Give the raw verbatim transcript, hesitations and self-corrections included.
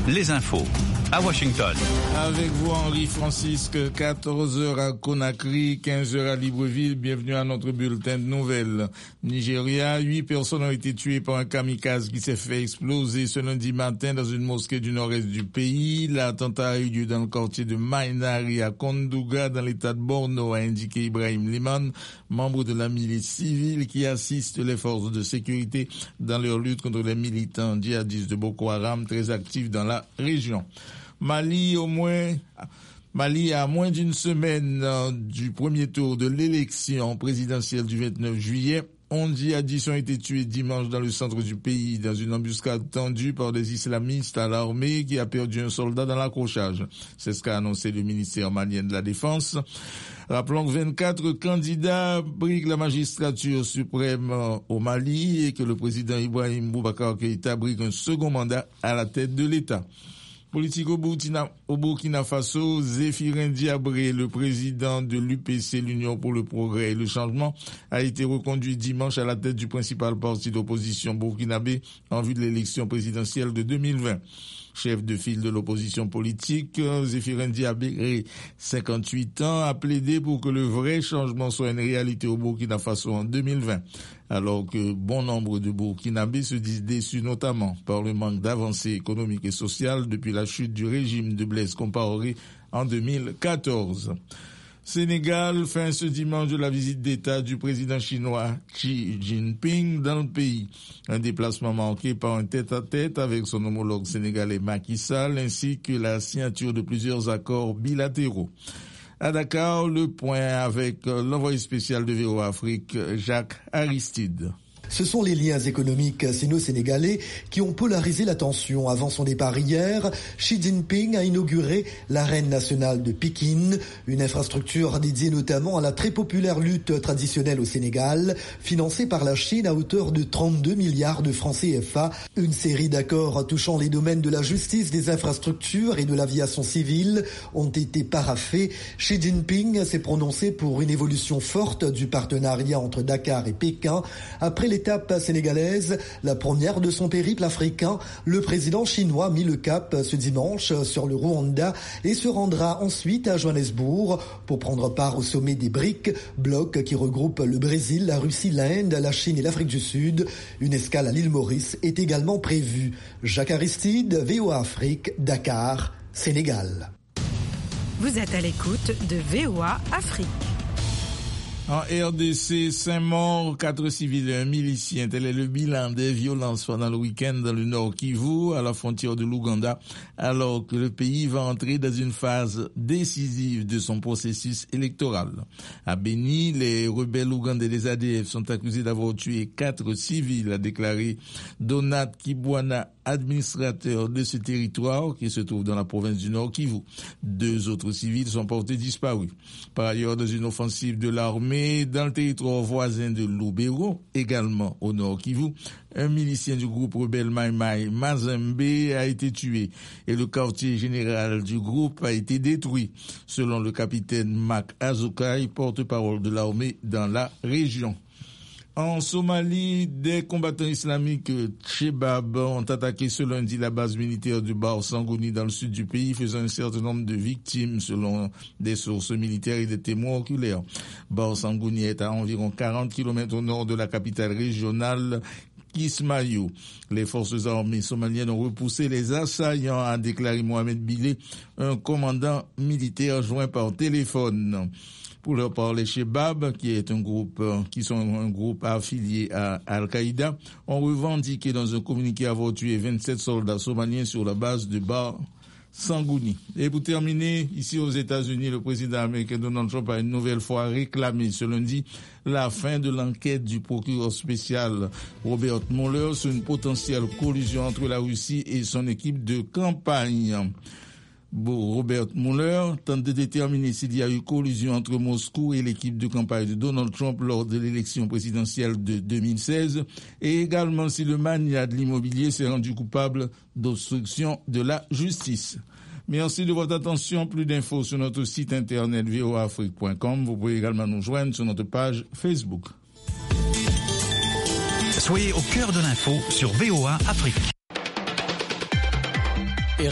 les infos à Washington. Avec vous, Henri-Francisque, quatorze heures à Conakry, quinze heures à Libreville. Bienvenue à notre bulletin de nouvelles. Nigeria, huit personnes ont été tuées par un kamikaze qui s'est fait exploser ce lundi matin dans une mosquée du nord-est du pays. L'attentat a eu lieu dans le quartier de Mainari à Kondouga, dans l'état de Borno, a indiqué Ibrahim Liman, membre de la milice civile qui assiste les forces de sécurité dans leur lutte contre les militants djihadistes de Boko Haram très actifs dans la région. Mali, au moins, Mali à moins d'une semaine euh, du premier tour de l'élection présidentielle du vingt-neuf juillet. onze djihadistes ont été tués dimanche dans le centre du pays dans une embuscade tendue par des islamistes à l'armée qui a perdu un soldat dans l'accrochage. C'est ce qu'a annoncé le ministère malien de la Défense. Rappelons que vingt-quatre candidats briguent la magistrature suprême au Mali et que le président Ibrahim Boubacar Keïta brigue un second mandat à la tête de l'État. Politique au Burkina, au Burkina Faso, Zéphirin Diabré, le président de l'U P C, l'Union pour le Progrès et le Changement, a été reconduit dimanche à la tête du principal parti d'opposition burkinabé en vue de l'élection présidentielle de deux mille vingt. Chef de file de l'opposition politique, Zéphirin Diabré, cinquante-huit ans, a plaidé pour que le vrai changement soit une réalité au Burkina Faso en deux mille vingt. Alors que bon nombre de Burkinabés se disent déçus notamment par le manque d'avancées économiques et sociales depuis la chute du régime de Blaise Compaoré en deux mille quatorze. Sénégal, fin ce dimanche de la visite d'État du président chinois Xi Jinping dans le pays. Un déplacement marqué par un tête-à-tête avec son homologue sénégalais Macky Sall ainsi que la signature de plusieurs accords bilatéraux. À Dakar, le point avec l'envoyé spécial de V O A Afrique, Jacques Aristide. Ce sont les liens économiques sino-sénégalais qui ont polarisé l'attention. Avant son départ hier, Xi Jinping a inauguré l'arène nationale de Pékin, une infrastructure dédiée notamment à la très populaire lutte traditionnelle au Sénégal, financée par la Chine à hauteur de trente-deux milliards de francs C F A. Une série d'accords touchant les domaines de la justice, des infrastructures et de l'aviation civile ont été paraphés. Xi Jinping s'est prononcé pour une évolution forte du partenariat entre Dakar et Pékin. Après les L'étape sénégalaise, la première de son périple africain, le président chinois a mis le cap ce dimanche sur le Rwanda et se rendra ensuite à Johannesburg pour prendre part au sommet des BRICS, bloc qui regroupe le Brésil, la Russie, l'Inde, la Chine et l'Afrique du Sud. Une escale à l'île Maurice est également prévue. Jacques Aristide, V O A Afrique, Dakar, Sénégal. Vous êtes à l'écoute de V O A Afrique. En R D C, cinq morts, quatre civils et un milicien. Tel est le bilan des violences pendant le week-end dans le Nord Kivu, à la frontière de l'Ouganda, alors que le pays va entrer dans une phase décisive de son processus électoral. À Beni, les rebelles ougandais des A D F sont accusés d'avoir tué quatre civils, a déclaré Donat Kibwana, administrateur de ce territoire qui se trouve dans la province du Nord Kivu. Deux autres civils sont portés disparus. Par ailleurs, dans une offensive de l'armée, dans le territoire voisin de Lubero, également au Nord Kivu, un milicien du groupe rebelle Mai Mai Mazembe a été tué et le quartier général du groupe a été détruit, selon le capitaine Mak Azukai, porte-parole de l'armée dans la région. En Somalie, des combattants islamiques Tchebab ont attaqué ce lundi la base militaire de Bar Sangouni dans le sud du pays, faisant un certain nombre de victimes selon des sources militaires et des témoins oculaires. Bar Sangouni est à environ quarante kilomètres au nord de la capitale régionale Kismayo. Les forces armées somaliennes ont repoussé les assaillants, a déclaré Mohamed Bilé, un commandant militaire joint par téléphone. Pour leur parler, Chebab, qui est un groupe, qui sont un groupe affilié à Al-Qaïda, ont revendiqué dans un communiqué avoir tué vingt-sept soldats somaliens sur la base de Bar Sangouni. Et pour terminer, ici aux États-Unis, le président américain Donald Trump a une nouvelle fois réclamé ce lundi la fin de l'enquête du procureur spécial Robert Mueller sur une potentielle collusion entre la Russie et son équipe de campagne. Bon, Robert Mueller tente de déterminer s'il y a eu collusion entre Moscou et l'équipe de campagne de Donald Trump lors de l'élection présidentielle de deux mille seize et également si le magnat de l'immobilier s'est rendu coupable d'obstruction de la justice. Merci de votre attention. Plus d'infos sur notre site internet v o a afrique point com. Vous pouvez également nous joindre sur notre page Facebook. Soyez au cœur de l'info sur V O A Afrique.